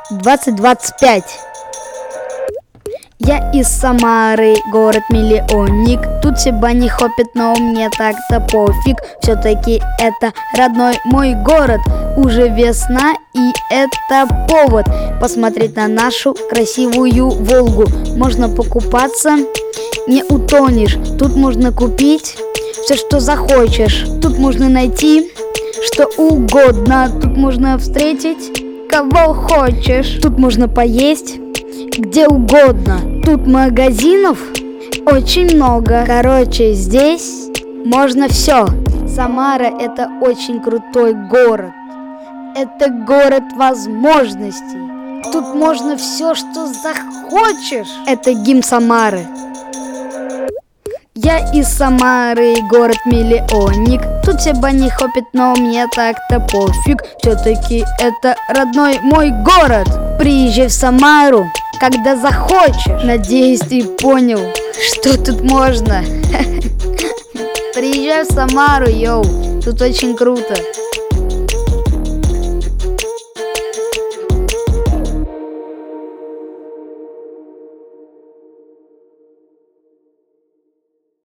2025. Я из Самары, город-миллионник. Тут все бани хопят, но мне так-то пофиг. Все-таки это родной мой город. Уже весна, и это повод посмотреть на нашу красивую Волгу. Можно покупаться, не утонешь. Тут можно купить все, что захочешь. Тут можно найти что угодно. Тут можно встретить кого хочешь. Тут можно поесть где угодно. Тут магазинов очень много. Короче, здесь можно все. Самара — это очень крутой город. Это город возможностей. Тут можно все, что захочешь. Это гимн Самары. Я из Самары, город-миллионник. Тут все бани хопят, но мне так-то пофиг. Все-таки это родной мой город. Приезжай в Самару, когда захочешь. Надеюсь, ты понял, что тут можно. Приезжай в Самару, йоу. Тут очень круто.